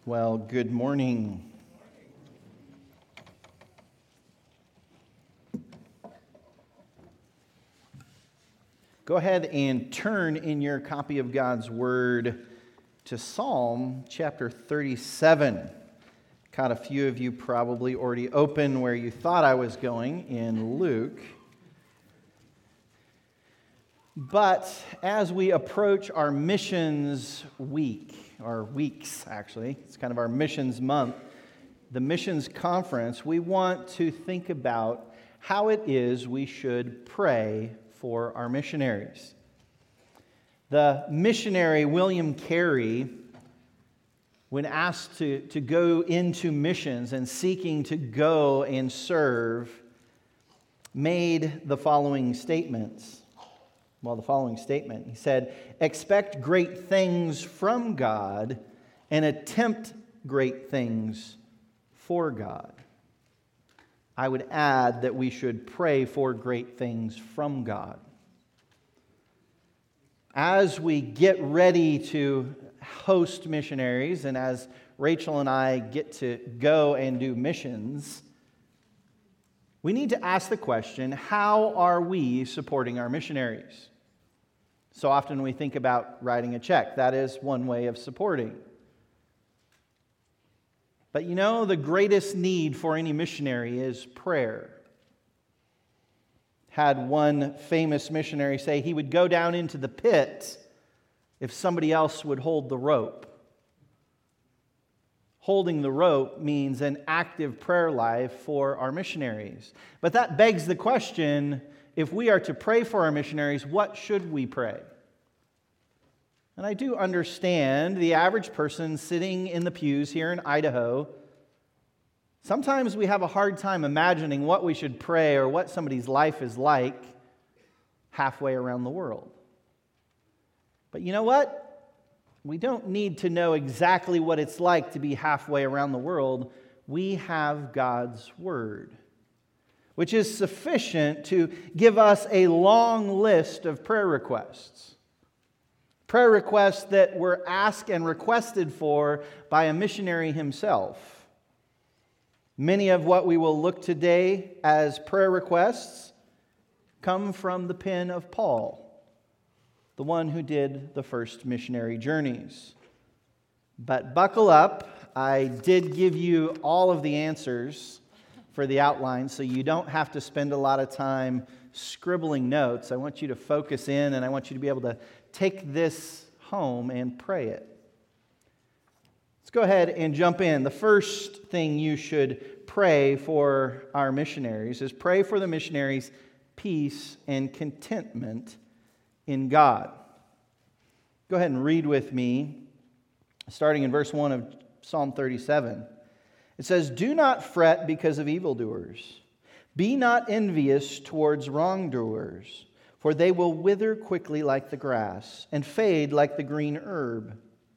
Well, good morning. Go ahead and turn in your copy of God's Word to Psalm chapter 37. Caught a few of you probably already open where you thought I was going in Luke. But as we approach our missions week, or weeks actually, it's kind of our missions month, the missions conference, we want to think about how it is we should pray for our missionaries. The missionary William Carey, when asked to go into missions and seeking to go and serve, made the following statements. He said, "Expect great things from God and attempt great things for God." I would add that we should pray for great things from God. As we get ready to host missionaries, and as Rachel and I get to go and do missions, we need to ask the question, how are we supporting our missionaries? So often we think about writing a check. That is one way of supporting. But you know, the greatest need for any missionary is prayer. Had one famous missionary say he would go down into the pit if somebody else would hold the rope. Holding the rope means an active prayer life for our missionaries. But that begs the question, if we are to pray for our missionaries, what should we pray? And I do understand the average person sitting in the pews here in Idaho, sometimes we have a hard time imagining what we should pray or what somebody's life is like halfway around the world. But you know what? We don't need to know exactly what it's like to be halfway around the world. We have God's Word, which is sufficient to give us a long list of prayer requests. Prayer requests that were asked and requested for by a missionary himself. Many of what we will look today as prayer requests come from the pen of Paul, the one who did the first missionary journeys. But buckle up, I did give you all of the answers for the outline, so you don't have to spend a lot of time scribbling notes. I want you to focus in, and I want you to be able to take this home and pray it. Let's go ahead and jump in. The first thing you should pray for our missionaries is pray for the missionaries' peace and contentment in God. Go ahead and read with me, starting in verse 1 of Psalm 37. It says, "Do not fret because of evildoers. Be not envious towards wrongdoers, for they will wither quickly like the grass and fade like the green herb.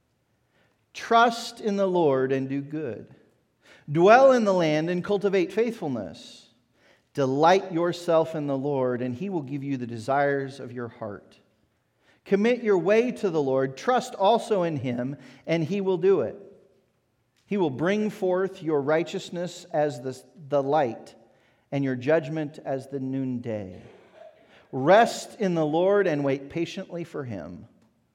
Trust in the Lord and do good. Dwell in the land and cultivate faithfulness. Delight yourself in the Lord, and He will give you the desires of your heart. Commit your way to the Lord. Trust also in Him, and He will do it. He will bring forth your righteousness as the light, and your judgment as the noonday. Rest in the Lord and wait patiently for Him.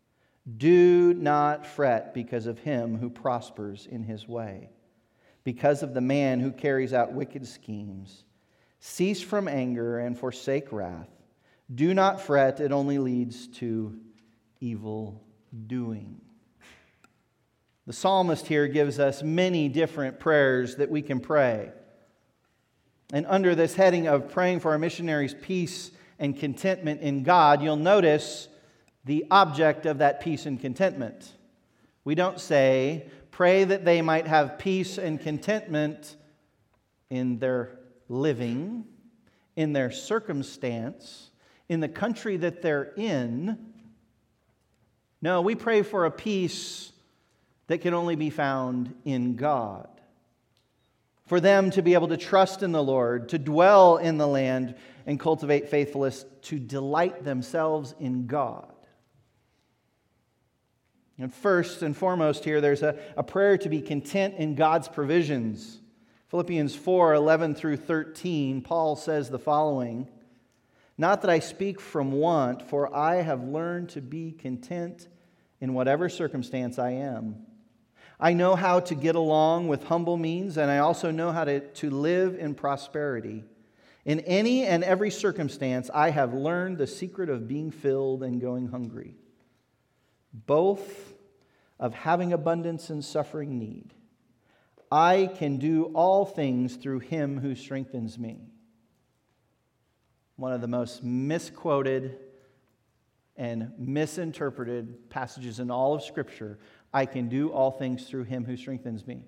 Do not fret because of him who prospers in his way, because of the man who carries out wicked schemes. Cease from anger and forsake wrath. Do not fret, it only leads to evil doing." The psalmist here gives us many different prayers that we can pray. And under this heading of praying for our missionaries' peace and contentment in God, you'll notice the object of that peace and contentment. We don't say, pray that they might have peace and contentment in their living, in their circumstance, in the country that they're in. No, we pray for a peace that can only be found in God. For them to be able to trust in the Lord, to dwell in the land and cultivate faithfulness, to delight themselves in God. And first and foremost here, there's a prayer to be content in God's provisions. Philippians 4:11 through 13, Paul says the following, "Not that I speak from want, for I have learned to be content in whatever circumstance I am. I know how to get along with humble means, and I also know how to live in prosperity. In any and every circumstance, I have learned the secret of being filled and going hungry, both of having abundance and suffering need. I can do all things through Him who strengthens me." One of the most misquoted and misinterpreted passages in all of Scripture. I can do all things through Him who strengthens me.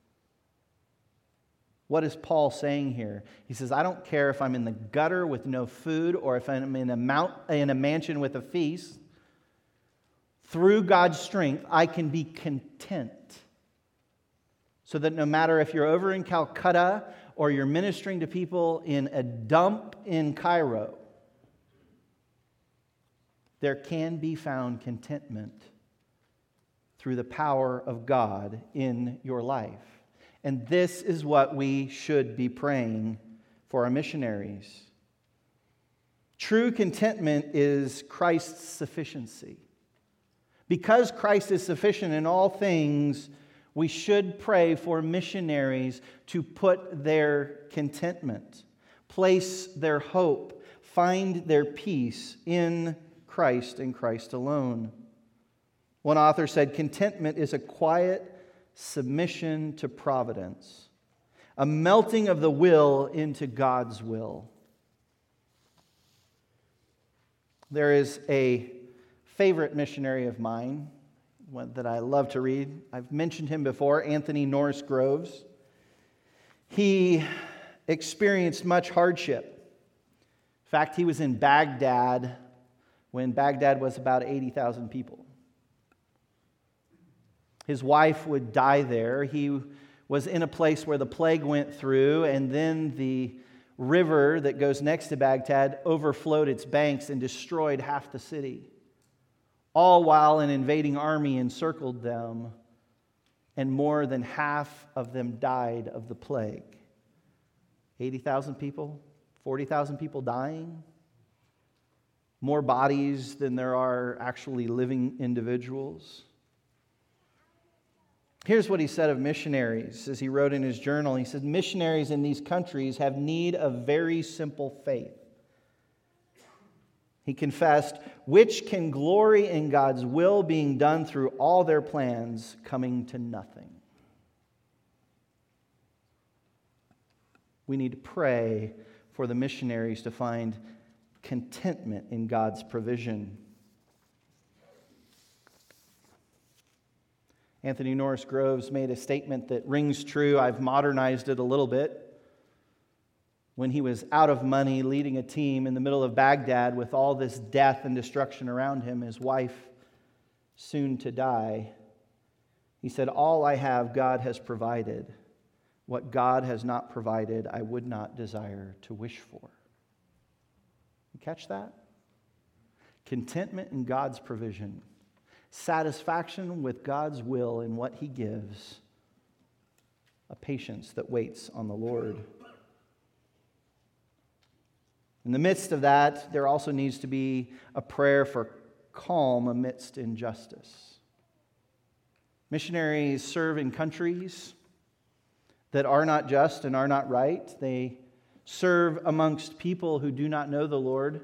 What is Paul saying here? He says, I don't care if I'm in the gutter with no food or if I'm in a mansion with a feast. Through God's strength, I can be content. So that no matter if you're over in Calcutta or you're ministering to people in a dump in Cairo, there can be found contentment through the power of God in your life. And this is what we should be praying for our missionaries. True contentment is Christ's sufficiency. Because Christ is sufficient in all things, we should pray for missionaries to put their contentment, place their hope, find their peace in Christ and Christ alone. One author said, contentment is a quiet submission to providence, a melting of the will into God's will. There is a favorite missionary of mine, one that I love to read. I've mentioned him before, Anthony Norris Groves. He experienced much hardship. In fact, he was in Baghdad when Baghdad was about 80,000 people. His wife would die there. He was in a place where the plague went through, and then the river that goes next to Baghdad overflowed its banks and destroyed half the city. All while an invading army encircled them, and more than half of them died of the plague. 80,000 people, 40,000 people dying. More bodies than there are actually living individuals. Here's what he said of missionaries as he wrote in his journal. He said, missionaries in these countries have need of very simple faith. He confessed, which can glory in God's will being done through all their plans coming to nothing. We need to pray for the missionaries to find contentment in God's provision. Anthony Norris Groves made a statement that rings true. I've modernized it a little bit. When he was out of money leading a team in the middle of Baghdad with all this death and destruction around him, his wife soon to die, he said, all I have God has provided. What God has not provided, I would not desire to wish for. You catch that? Contentment in God's provision. Satisfaction with God's will in what He gives. A patience that waits on the Lord. In the midst of that, there also needs to be a prayer for calm amidst injustice. Missionaries serve in countries that are not just and are not right. They serve amongst people who do not know the Lord.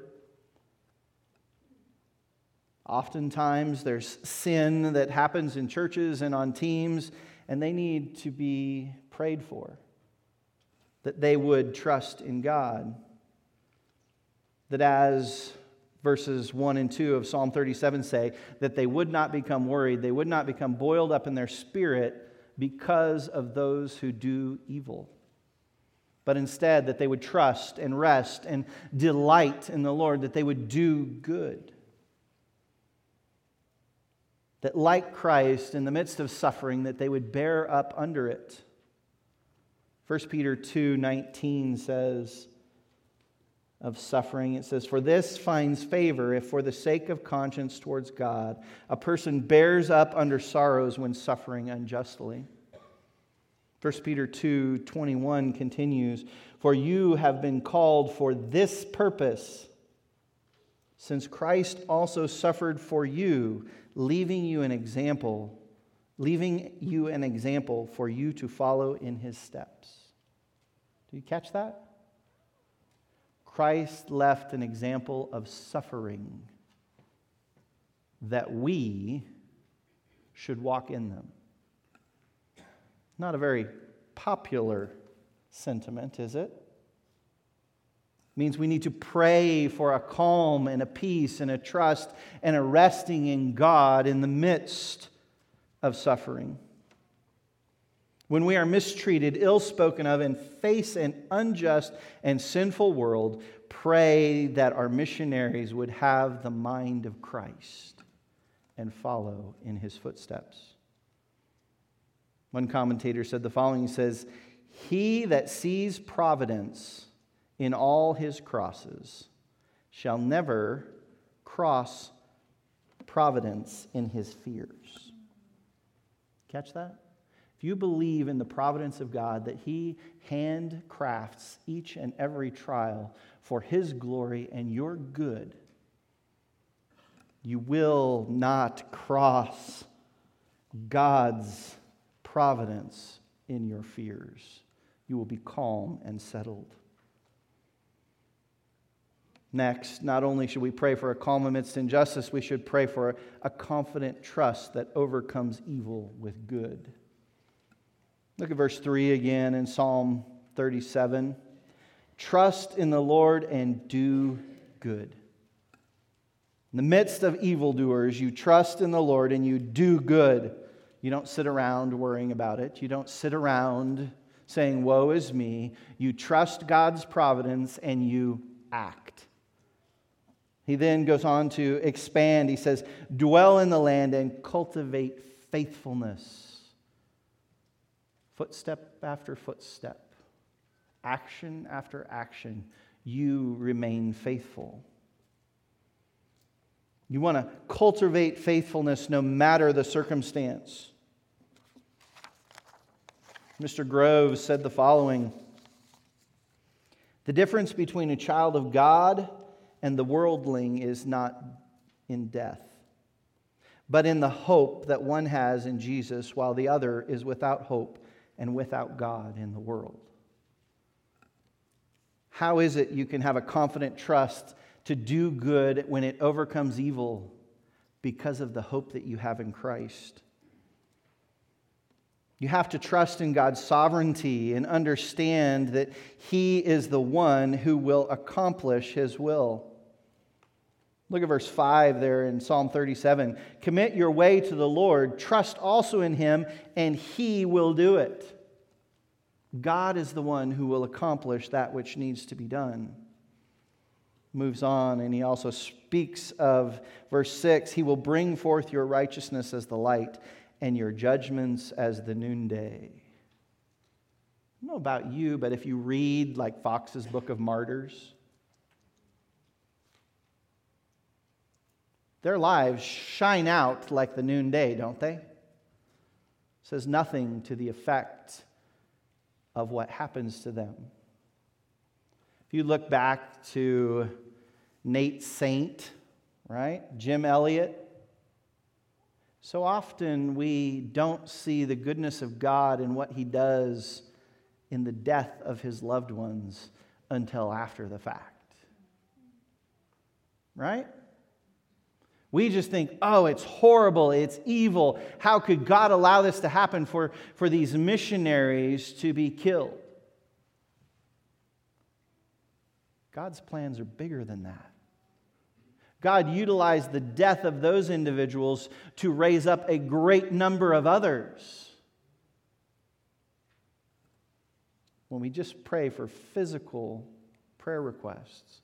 Oftentimes there's sin that happens in churches and on teams, and they need to be prayed for, that they would trust in God. That as verses 1 and 2 of Psalm 37 say, that they would not become worried, they would not become boiled up in their spirit because of those who do evil. But instead that they would trust and rest and delight in the Lord, that they would do good. That like Christ, in the midst of suffering, that they would bear up under it. 1 Peter 2:19 says, of suffering. It says, "For this finds favor if for the sake of conscience towards God, a person bears up under sorrows when suffering unjustly." 1 Peter 2:21 continues, "For you have been called for this purpose, since Christ also suffered for you, leaving you an example for you to follow in his steps." Do you catch that? Christ left an example of suffering that we should walk in them. Not a very popular sentiment, is it? It means we need to pray for a calm and a peace and a trust and a resting in God in the midst of suffering. When we are mistreated, ill-spoken of, and face an unjust and sinful world, pray that our missionaries would have the mind of Christ and follow in his footsteps. One commentator said the following, he says, "He that sees providence in all his crosses shall never cross providence in his fears." Catch that? If you believe in the providence of God, that he handcrafts each and every trial for his glory and your good, you will not cross God's providence in your fears. You will be calm and settled. Next, not only should we pray for a calm amidst injustice, we should pray for a confident trust that overcomes evil with good. Look at verse 3 again in Psalm 37. "Trust in the Lord and do good." In the midst of evildoers, you trust in the Lord and you do good. You don't sit around worrying about it. You don't sit around saying, "Woe is me." You trust God's providence and you act. He then goes on to expand. He says, "Dwell in the land and cultivate faithfulness." Footstep after footstep, action after action, you remain faithful. You want to cultivate faithfulness no matter the circumstance. Mr. Groves said the following, "The difference between a child of God and the worldling is not in death, but in the hope that one has in Jesus, while the other is without hope and without God in the world." How is it you can have a confident trust to do good when it overcomes evil? Because of the hope that you have in Christ. You have to trust in God's sovereignty and understand that he is the one who will accomplish his will. Look at verse 5 there in Psalm 37. "Commit your way to the Lord, trust also in him, and he will do it." God is the one who will accomplish that which needs to be done. Moves on, and he also speaks of verse 6, "He will bring forth your righteousness as the light, and your judgments as the noonday." I don't know about you, but if you read like Fox's Book of Martyrs, their lives shine out like the noonday, don't they? It says nothing to the effect of what happens to them. If you look back to Nate Saint, right? Jim Elliot, so often we don't see the goodness of God and what he does in the death of his loved ones until after the fact. Right? We just think, "Oh, it's horrible, it's evil. How could God allow this to happen for these missionaries to be killed?" God's plans are bigger than that. God utilized the death of those individuals to raise up a great number of others. When we just pray for physical prayer requests,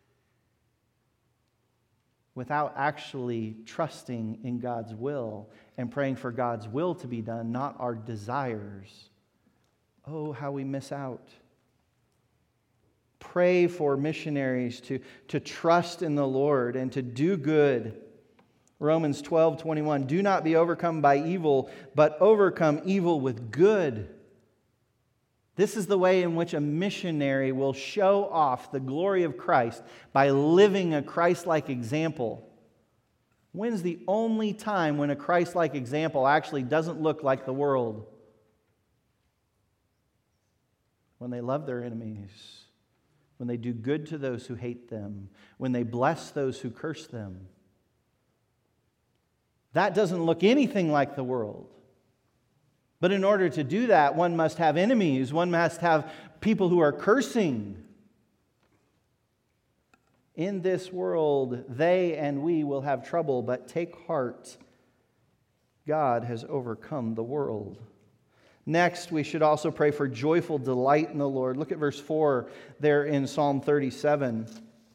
without actually trusting in God's will and praying for God's will to be done, not our desires, oh, how we miss out. Pray for missionaries to trust in the Lord and to do good. Romans 12:21, do not be overcome by evil, but overcome evil with good. This is the way in which a missionary will show off the glory of Christ, by living a Christ-like example. When's the only time when a Christ-like example actually doesn't look like the world? When they love their enemies, when they do good to those who hate them, when they bless those who curse them. That doesn't look anything like the world. But in order to do that, one must have enemies. One must have people who are cursing. In this world, they and we will have trouble, but take heart. God has overcome the world. Next, we should also pray for joyful delight in the Lord. Look at verse 4 there in Psalm 37.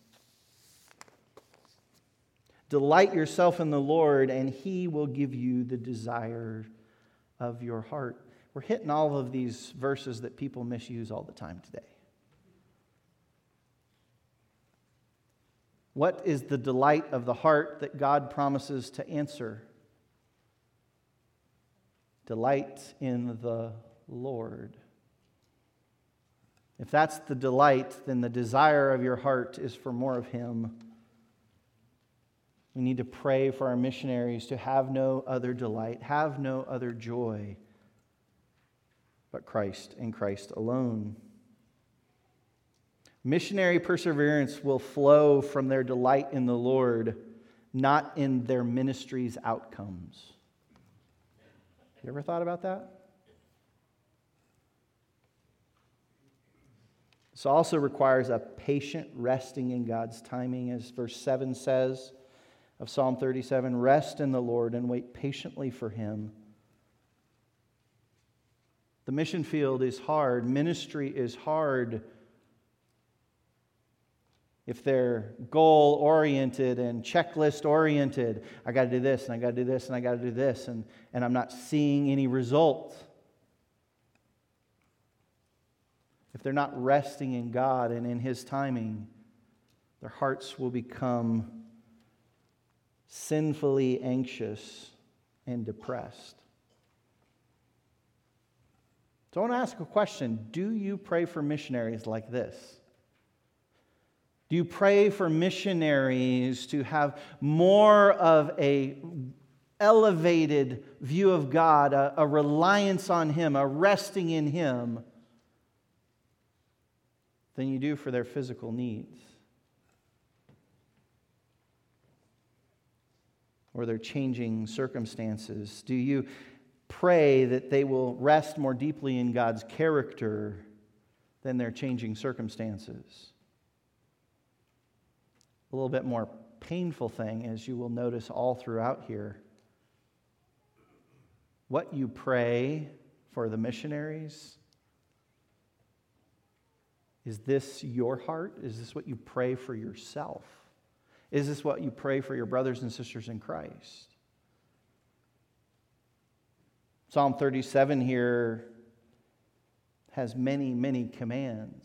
Delight yourself in the Lord, and He will give you the desire of your heart. We're hitting all of these verses that people misuse all the time today. What is the delight of the heart that God promises to answer? Delight in the Lord. If that's the delight, then the desire of your heart is for more of Him. We need to pray for our missionaries to have no other delight, have no other joy, but Christ and Christ alone. Missionary perseverance will flow from their delight in the Lord, not in their ministry's outcomes. You ever thought about that? This also requires a patient resting in God's timing, as verse 7 says of Psalm 37, rest in the Lord and wait patiently for Him. The mission field is hard. Ministry is hard. If they're goal-oriented and checklist-oriented, I got to do this, and I got to do this, and I got to do this, and I'm not seeing any result. If they're not resting in God and in His timing, their hearts will become sinfully anxious and depressed. So I want to ask a question. Do you pray for missionaries like this? Do you pray for missionaries to have more of a elevated view of God, a reliance on Him, a resting in Him, than you do for their physical needs or their changing circumstances? Do you pray that they will rest more deeply in God's character than their changing circumstances? A little bit more painful thing, as you will notice all throughout here. What you pray for the missionaries, is this your heart? Is this what you pray for yourself? Is this what you pray for your brothers and sisters in Christ? Psalm 37 here has many, many commands.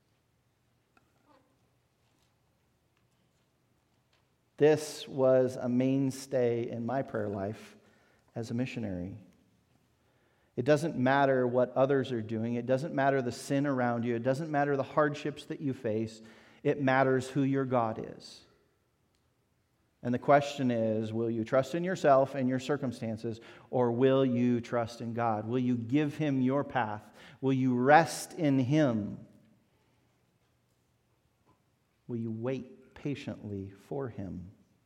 This was a mainstay in my prayer life as a missionary. It doesn't matter what others are doing. It doesn't matter the sin around you. It doesn't matter the hardships that you face. It matters who your God is. And the question is, will you trust in yourself and your circumstances, or will you trust in God? Will you give Him your path? Will you rest in Him? Will you wait patiently for Him?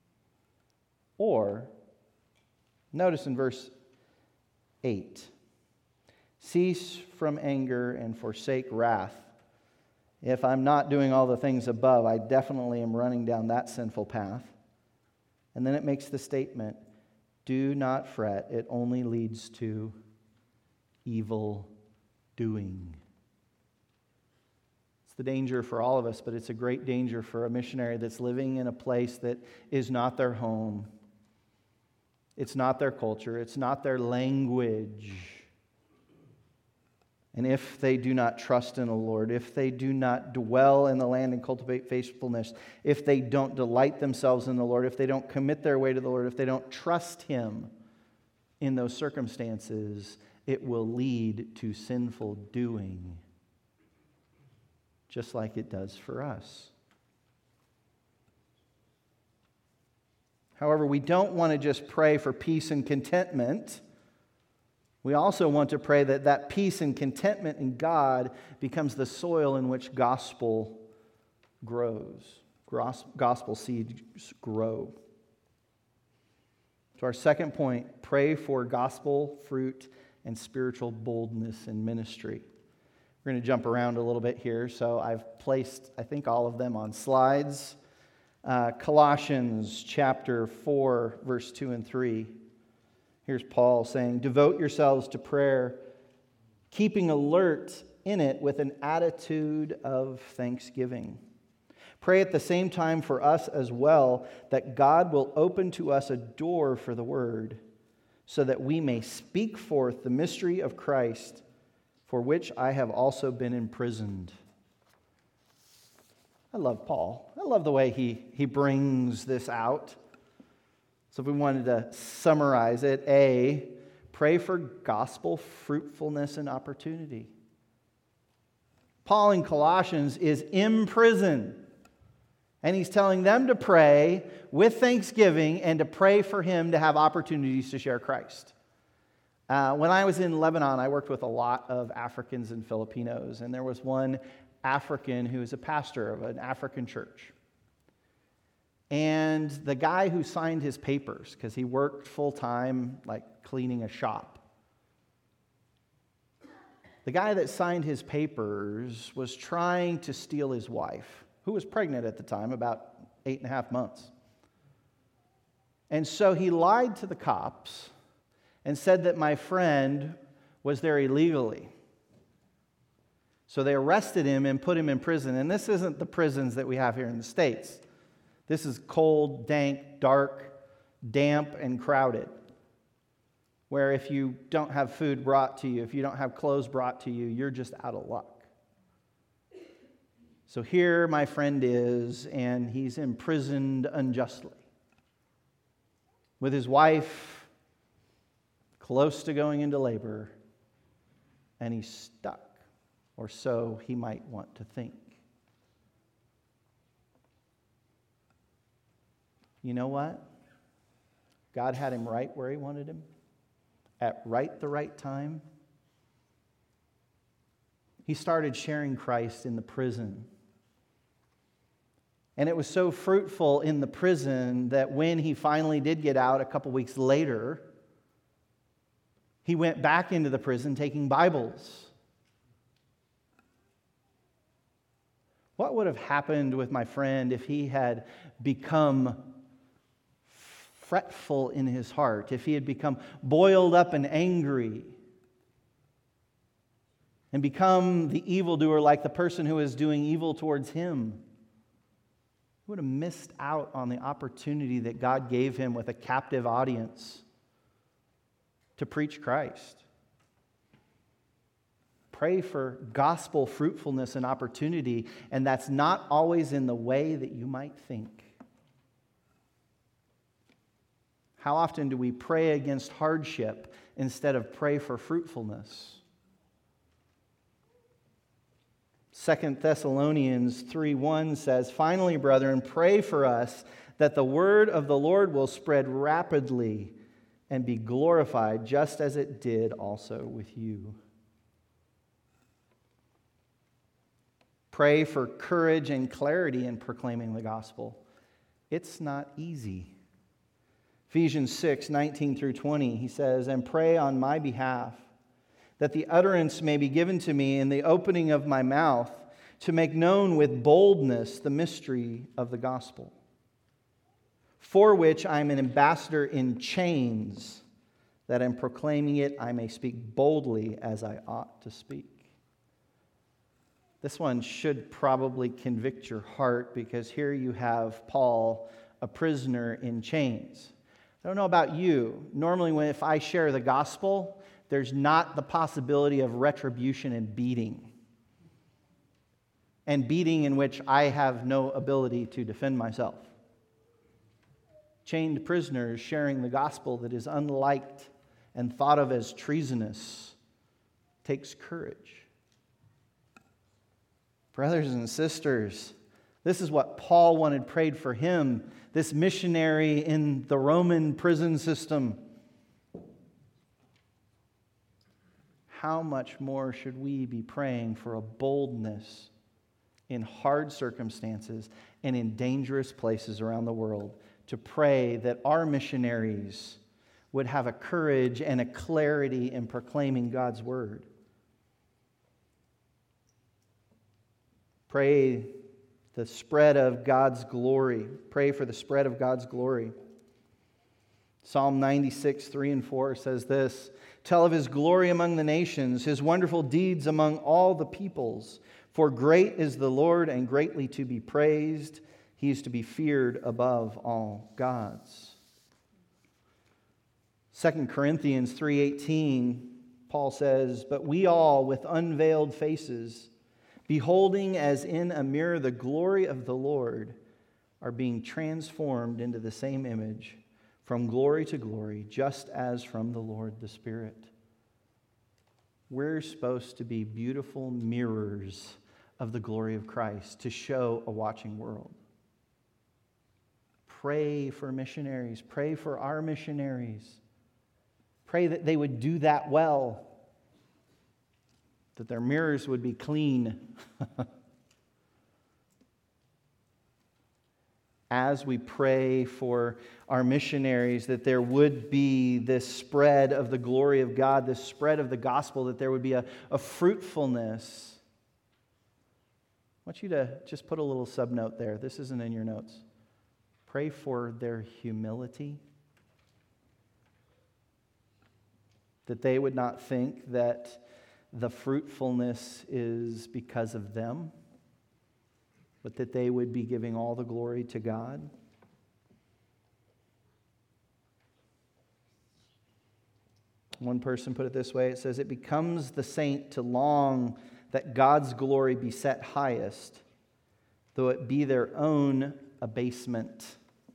Or, notice in verse 8, cease from anger and forsake wrath. If I'm not doing all the things above, I definitely am running down that sinful path. And then it makes the statement, do not fret, it only leads to evil doing. It's the danger for all of us, but it's a great danger for a missionary that's living in a place that is not their home. It's not their culture. It's not their language. And if they do not trust in the Lord, if they do not dwell in the land and cultivate faithfulness, if they don't delight themselves in the Lord, if they don't commit their way to the Lord, if they don't trust Him in those circumstances, it will lead to sinful doing, just like it does for us. However, we don't want to just pray for peace and contentment. We also want to pray that that peace and contentment in God becomes the soil in which gospel grows. Gospel seeds grow. To our second point, pray for gospel fruit and spiritual boldness in ministry. We're going to jump around a little bit here, so I've placed, I think, all of them on slides. Colossians chapter 4, verse 2 and 3. Here's Paul saying, "Devote yourselves to prayer, keeping alert in it with an attitude of thanksgiving. Pray at the same time for us as well, that God will open to us a door for the word, so that we may speak forth the mystery of Christ, for which I have also been imprisoned." I love Paul. I love the way he brings this out. So if we wanted to summarize it, A, pray for gospel fruitfulness and opportunity. Paul in Colossians is in prison, and he's telling them to pray with thanksgiving and to pray for him to have opportunities to share Christ. When I was in Lebanon, I worked with a lot of Africans and Filipinos, and there was one African who was a pastor of an African church. And the guy who signed his papers, because he worked full-time, like cleaning a shop, the guy that signed his papers was trying to steal his wife, who was pregnant at the time, about 8.5 months. And so he lied to the cops and said that my friend was there illegally. So they arrested him and put him in prison. And this isn't the prisons that we have here in the States. This is cold, dank, dark, damp, and crowded, where if you don't have food brought to you, if you don't have clothes brought to you, you're just out of luck. So here my friend is, and he's imprisoned unjustly, with his wife close to going into labor, and he's stuck, or so he might want to think. You know what? God had him right where He wanted him, at the right time. He started sharing Christ in the prison. And it was so fruitful in the prison that when he finally did get out a couple weeks later, he went back into the prison taking Bibles. What would have happened with my friend if he had become fretful in his heart, if he had become boiled up and angry and become the evildoer like the person who is doing evil towards him? He would have missed out on the opportunity that God gave him with a captive audience to preach Christ. Pray for gospel fruitfulness and opportunity, and that's not always in the way that you might think. How often do we pray against hardship instead of pray for fruitfulness? 2 Thessalonians 3:1 says, "Finally, brethren, pray for us that the word of the Lord will spread rapidly and be glorified, just as it did also with you." Pray for courage and clarity in proclaiming the gospel. It's not easy. Ephesians 6:19 through 20, he says, "And pray on my behalf, that the utterance may be given to me in the opening of my mouth, to make known with boldness the mystery of the gospel, for which I am an ambassador in chains, that in proclaiming it I may speak boldly as I ought to speak." This one should probably convict your heart, because here you have Paul, a prisoner in chains. I don't know about you. Normally, if I share the gospel, there's not the possibility of retribution and beating. And beating in which I have no ability to defend myself. Chained prisoners sharing the gospel that is unliked and thought of as treasonous takes courage. Brothers and sisters, this is what Paul wanted prayed for him, this missionary in the Roman prison system. How much more should we be praying for a boldness in hard circumstances and in dangerous places around the world to pray that our missionaries would have a courage and a clarity in proclaiming God's word? Pray the spread of God's glory. Pray for the spread of God's glory. Psalm 96, 3 and 4 says this: "Tell of his glory among the nations, his wonderful deeds among all the peoples. For great is the Lord and greatly to be praised. He is to be feared above all gods." 2 Corinthians 3:18, Paul says, "But we all with unveiled faces, beholding as in a mirror the glory of the Lord, are being transformed into the same image from glory to glory, just as from the Lord the Spirit." We're supposed to be beautiful mirrors of the glory of Christ to show a watching world. Pray for missionaries. Pray for our missionaries. Pray that they would do that well, that their mirrors would be clean. As we pray for our missionaries, that there would be this spread of the glory of God, this spread of the gospel, that there would be a fruitfulness. I want you to just put a little subnote there. This isn't in your notes. Pray for their humility. That they would not think that the fruitfulness is because of them, but that they would be giving all the glory to God. One person put it this way. It says, "It becomes the saint to long that God's glory be set highest, though it be their own abasement."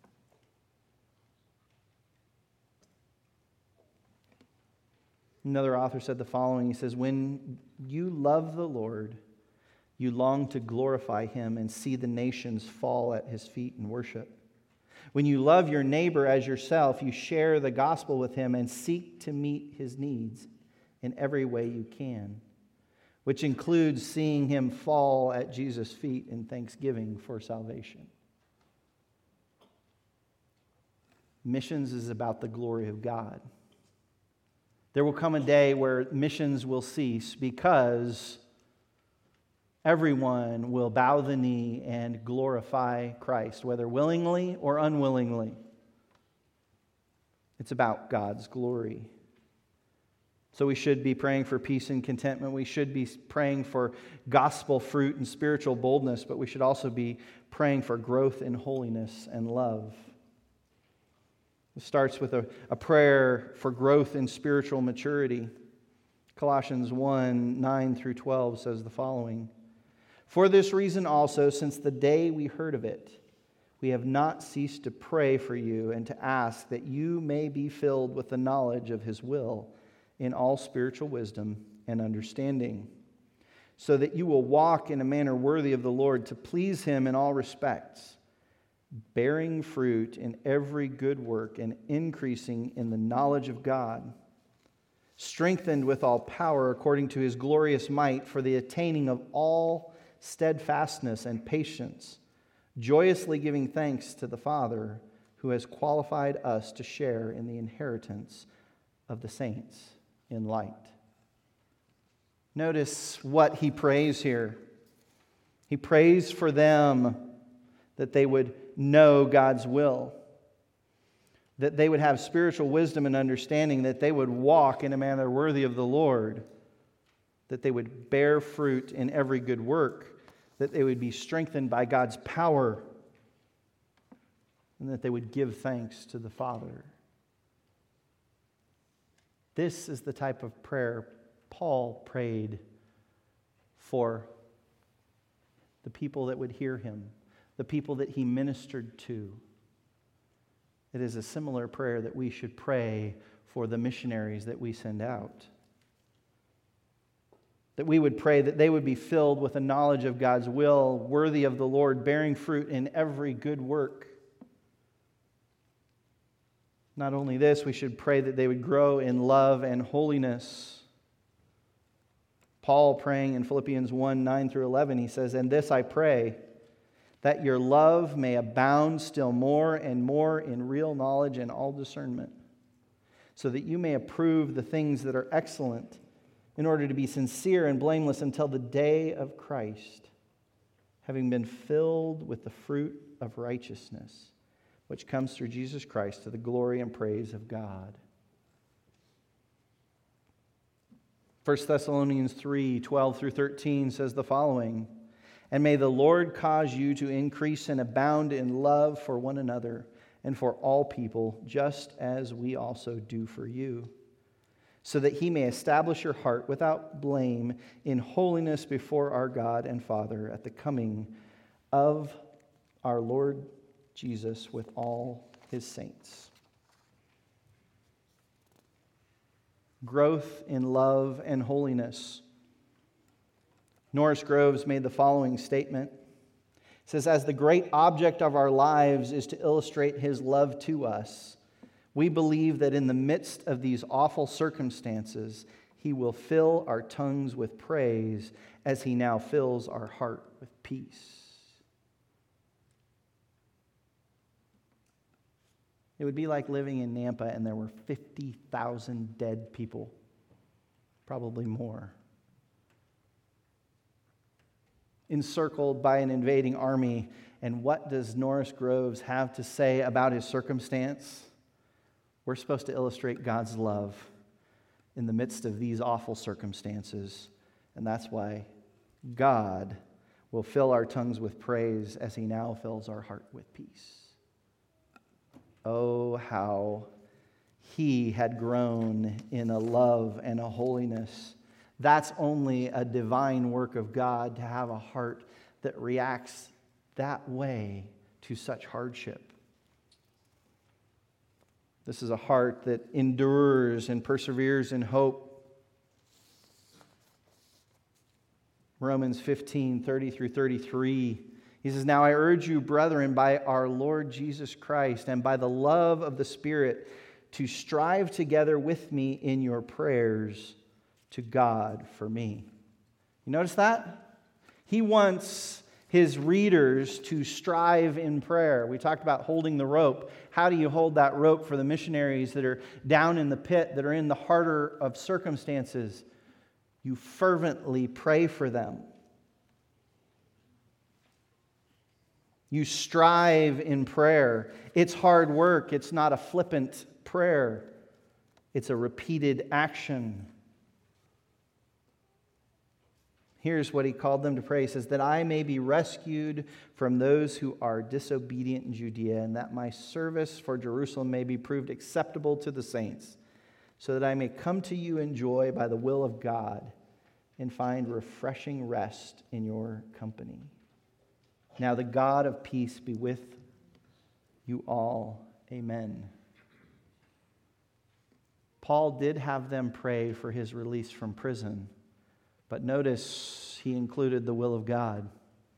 Another author said the following. He says, "When you love the Lord, you long to glorify him and see the nations fall at his feet in worship. When you love your neighbor as yourself, you share the gospel with him and seek to meet his needs in every way you can, which includes seeing him fall at Jesus' feet in thanksgiving for salvation." Missions is about the glory of God. There will come a day where missions will cease because everyone will bow the knee and glorify Christ, whether willingly or unwillingly. It's about God's glory. So we should be praying for peace and contentment. We should be praying for gospel fruit and spiritual boldness, but we should also be praying for growth in holiness and love. It starts with a prayer for growth in spiritual maturity. Colossians 1, 9 through 12 says the following: "For this reason also, since the day we heard of it, we have not ceased to pray for you and to ask that you may be filled with the knowledge of his will in all spiritual wisdom and understanding, so that you will walk in a manner worthy of the Lord, to please him in all respects, bearing fruit in every good work and increasing in the knowledge of God, strengthened with all power according to his glorious might for the attaining of all steadfastness and patience, joyously giving thanks to the Father who has qualified us to share in the inheritance of the saints in light." Notice what he prays here. He prays for them that they would know God's will, that they would have spiritual wisdom and understanding, that they would walk in a manner worthy of the Lord, that they would bear fruit in every good work, that they would be strengthened by God's power, and that they would give thanks to the Father. This is the type of prayer Paul prayed for the people that would hear him, the people that he ministered to. It is a similar prayer that we should pray for the missionaries that we send out. That we would pray that they would be filled with a knowledge of God's will, worthy of the Lord, bearing fruit in every good work. Not only this, we should pray that they would grow in love and holiness. Paul, praying in Philippians 1, 9 through 11, he says, "And this I pray, that your love may abound still more and more in real knowledge and all discernment, so that you may approve the things that are excellent, in order to be sincere and blameless until the day of Christ, having been filled with the fruit of righteousness, which comes through Jesus Christ to the glory and praise of God." 1 Thessalonians 3, 12 through 13 says the following, "And may the Lord cause you to increase and abound in love for one another and for all people, just as we also do for you, so that he may establish your heart without blame in holiness before our God and Father at the coming of our Lord Jesus with all his saints." Growth in love and holiness. Norris Groves made the following statement. It says, "As the great object of our lives is to illustrate his love to us, we believe that in the midst of these awful circumstances, he will fill our tongues with praise as he now fills our heart with peace." It would be like living in Nampa and there were 50,000 dead people, probably more, encircled by an invading army. And what does Norris Groves have to say about his circumstance? We're supposed to illustrate God's love in the midst of these awful circumstances. And that's why God will fill our tongues with praise as he now fills our heart with peace. Oh, how he had grown in a love and a holiness. That's only a divine work of God, to have a heart that reacts that way to such hardship. This is a heart that endures and perseveres in hope. Romans 15, 30 through 33. He says, "Now I urge you, brethren, by our Lord Jesus Christ and by the love of the Spirit, to strive together with me in your prayers to God for me." You notice that? He wants his readers to strive in prayer. We talked about holding the rope. How do you hold that rope for the missionaries that are down in the pit, that are in the harder of circumstances? You fervently pray for them. You strive in prayer. It's hard work. It's not a flippant prayer. It's a repeated action. Here's what he called them to pray. He says, "That I may be rescued from those who are disobedient in Judea, and that my service for Jerusalem may be proved acceptable to the saints, so that I may come to you in joy by the will of God and find refreshing rest in your company. Now the God of peace be with you all. Amen." Paul did have them pray for his release from prison, but notice he included the will of God.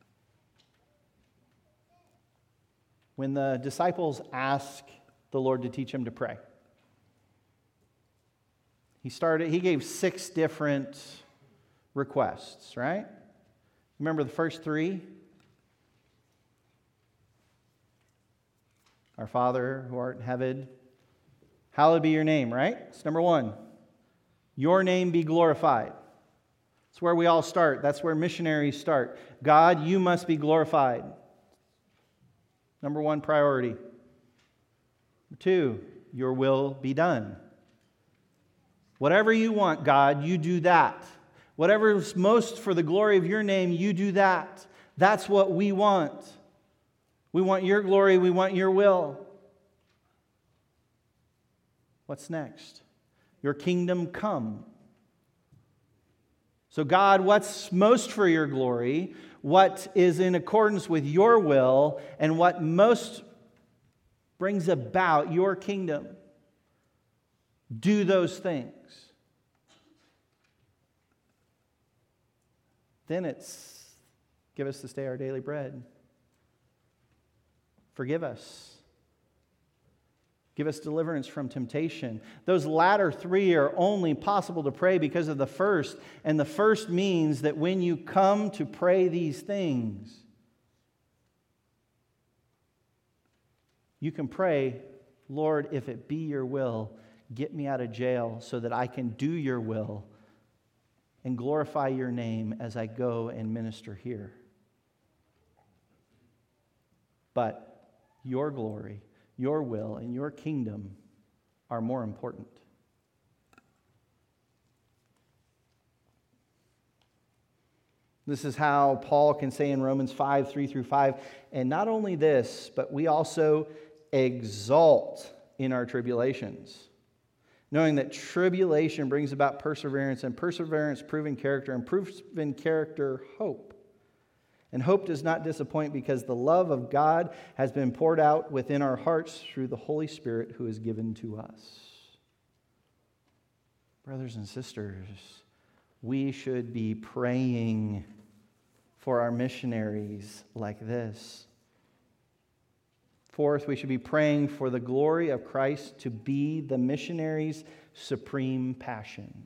When the disciples asked the Lord to teach them to pray, he gave 6 different requests, right? Remember the first 3? Our Father who art in heaven, hallowed be your name, right? It's number 1. Your name be glorified. That's where we all start. That's where missionaries start. God, you must be glorified. Number 1 priority. Number 2, your will be done. Whatever you want, God, you do that. Whatever is most for the glory of your name, you do that. That's what we want. We want your glory. We want your will. What's next? Your kingdom come. So God, what's most for your glory, what is in accordance with your will, and what most brings about your kingdom, do those things. Then it's give us this day our daily bread. Forgive us. Give us deliverance from temptation. Those latter three are only possible to pray because of the first. And the first means that when you come to pray these things, you can pray, Lord, if it be your will, get me out of jail so that I can do your will and glorify your name as I go and minister here. But your glory, your will, and your kingdom are more important. This is how Paul can say in Romans 5, 3 through 5, and not only this, but we also exult in our tribulations, knowing that tribulation brings about perseverance, and perseverance, proven character, and proven character, hope. And hope does not disappoint because the love of God has been poured out within our hearts through the Holy Spirit who is given to us. Brothers and sisters, we should be praying for our missionaries like this. Fourth, we should be praying for the glory of Christ to be the missionaries' supreme passion.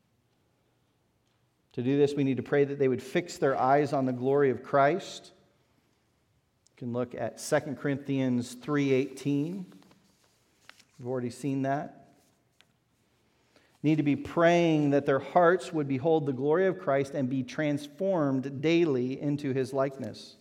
To do this, we need to pray that they would fix their eyes on the glory of Christ. You can look at 2 Corinthians 3:18. We've already seen that. Need to be praying that their hearts would behold the glory of Christ and be transformed daily into His likeness.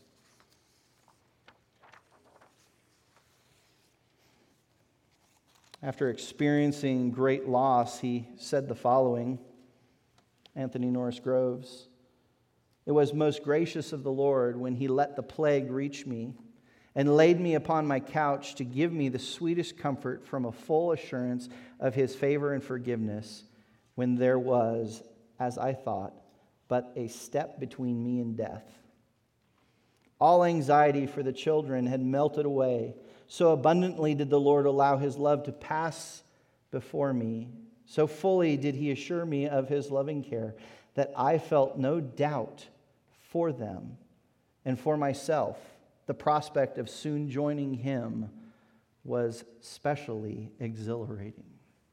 After experiencing great loss, he said the following. Anthony Norris Groves. It was most gracious of the Lord when He let the plague reach me and laid me upon my couch to give me the sweetest comfort from a full assurance of His favor and forgiveness when there was, as I thought, but a step between me and death. All anxiety for the children had melted away. So abundantly did the Lord allow His love to pass before me. So fully did He assure me of His loving care that I felt no doubt for them and for myself. The prospect of soon joining Him was specially exhilarating.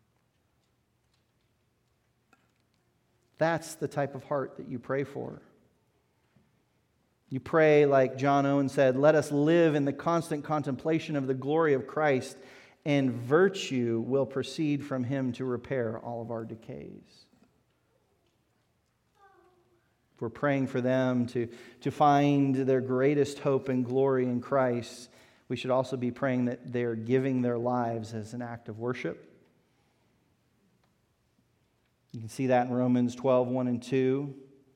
That's the type of heart that you pray for. You pray like John Owen said, let us live in the constant contemplation of the glory of Christ, and virtue will proceed from Him to repair all of our decays. If we're praying for them to find their greatest hope and glory in Christ, we should also be praying that they're giving their lives as an act of worship. You can see that in Romans 12, 1 and 2.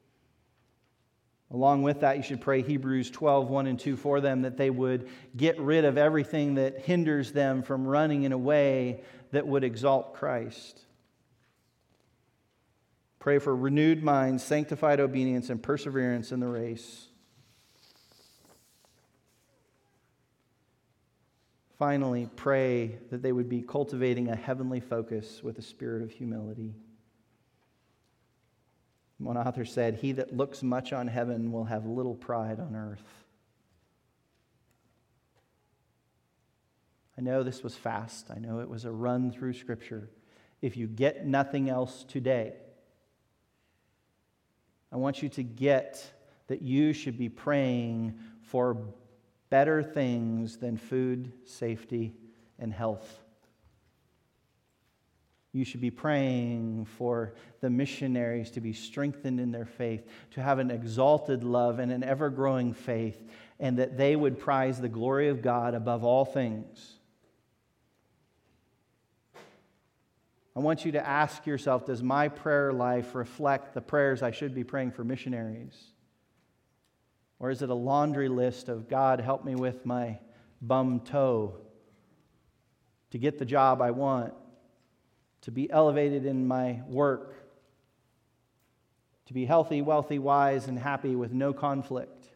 Along with that, you should pray Hebrews 12, 1 and 2 for them, that they would get rid of everything that hinders them from running in a way that would exalt Christ. Pray for renewed minds, sanctified obedience, and perseverance in the race. Finally, pray that they would be cultivating a heavenly focus with a spirit of humility. One author said, "He that looks much on heaven will have little pride on earth." I know this was fast. I know it was a run through Scripture. If you get nothing else today, I want you to get that you should be praying for better things than food, safety, and health. You should be praying for the missionaries to be strengthened in their faith, to have an exalted love and an ever-growing faith, and that they would prize the glory of God above all things. I want you to ask yourself, does my prayer life reflect the prayers I should be praying for missionaries? Or is it a laundry list of, God, help me with my bum toe to get the job I want, to be elevated in my work, to be healthy, wealthy, wise, and happy with no conflict.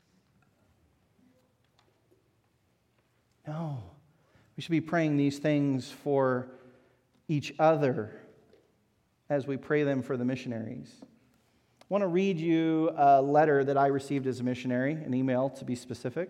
No. We should be praying these things for each other as we pray them for the missionaries. I want to read you a letter that I received as a missionary, an email to be specific.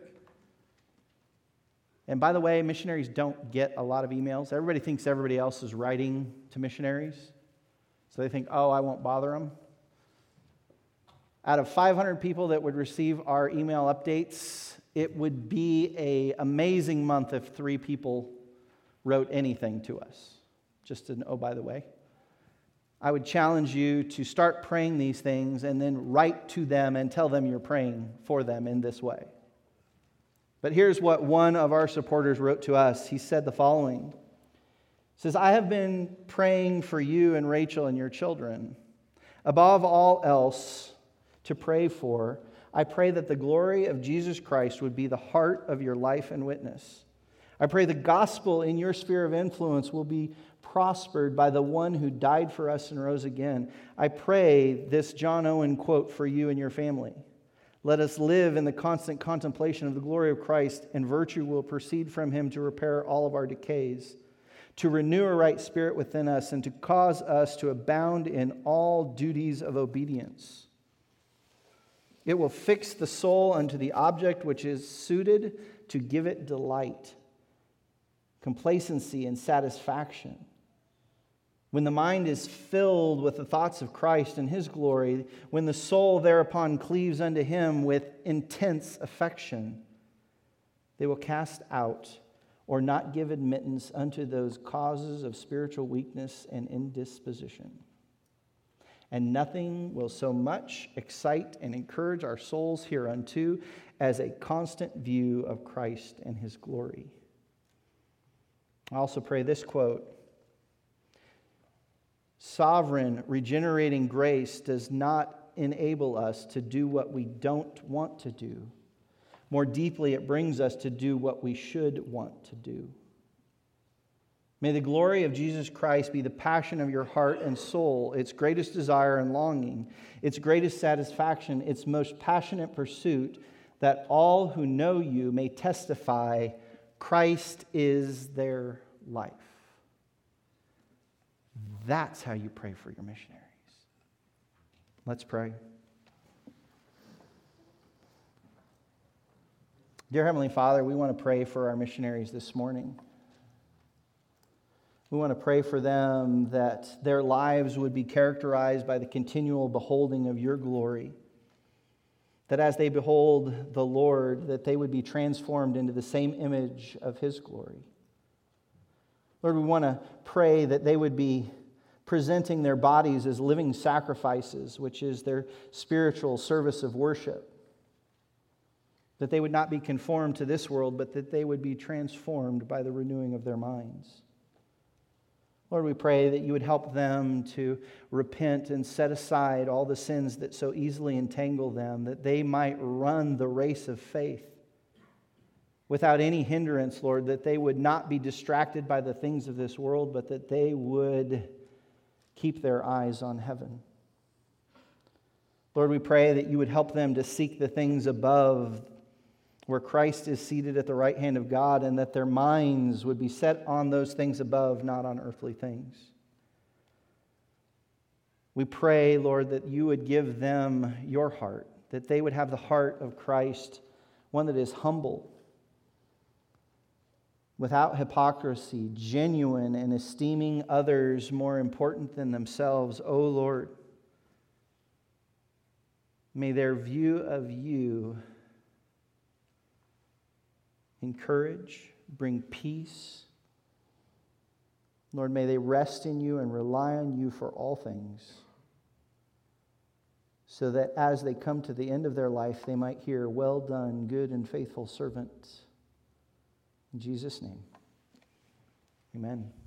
And by the way, missionaries don't get a lot of emails. Everybody thinks everybody else is writing to missionaries. So they think, oh, I won't bother them. Out of 500 people that would receive our email updates, it would be an amazing month if 3 people wrote anything to us. Just an, oh, by the way. I would challenge you to start praying these things and then write to them and tell them you're praying for them in this way. But here's what one of our supporters wrote to us. He said the following. He says, I have been praying for you and Rachel and your children. Above all else to pray for, I pray that the glory of Jesus Christ would be the heart of your life and witness. I pray the gospel in your sphere of influence will be prospered by the one who died for us and rose again. I pray this John Owen quote for you and your family. Let us live in the constant contemplation of the glory of Christ, and virtue will proceed from him to repair all of our decays, to renew a right spirit within us, and to cause us to abound in all duties of obedience. It will fix the soul unto the object which is suited to give it delight, complacency, and satisfaction. When the mind is filled with the thoughts of Christ and his glory, when the soul thereupon cleaves unto him with intense affection, they will cast out or not give admittance unto those causes of spiritual weakness and indisposition. And nothing will so much excite and encourage our souls hereunto as a constant view of Christ and his glory. I also pray this quote. Sovereign, regenerating grace does not enable us to do what we don't want to do. More deeply, it brings us to do what we should want to do. May the glory of Jesus Christ be the passion of your heart and soul, its greatest desire and longing, its greatest satisfaction, its most passionate pursuit, that all who know you may testify Christ is their life. That's how you pray for your missionaries. Let's pray. Dear Heavenly Father, we want to pray for our missionaries this morning. We want to pray for them that their lives would be characterized by the continual beholding of your glory. That as they behold the Lord, that they would be transformed into the same image of his glory. Lord, we want to pray that they would be presenting their bodies as living sacrifices, which is their spiritual service of worship. That they would not be conformed to this world, but that they would be transformed by the renewing of their minds. Lord, we pray that you would help them to repent and set aside all the sins that so easily entangle them, that they might run the race of faith without any hindrance, Lord, that they would not be distracted by the things of this world, but that they would keep their eyes on heaven. Lord, we pray that you would help them to seek the things above, where Christ is seated at the right hand of God, and that their minds would be set on those things above, not on earthly things. We pray, Lord, that you would give them your heart, that they would have the heart of Christ, one that is humble, without hypocrisy, genuine, and esteeming others more important than themselves. O Lord, may their view of you encourage, bring peace. Lord, may they rest in you and rely on you for all things, so that as they come to the end of their life, they might hear, "Well done, good and faithful servant." In Jesus' name, amen.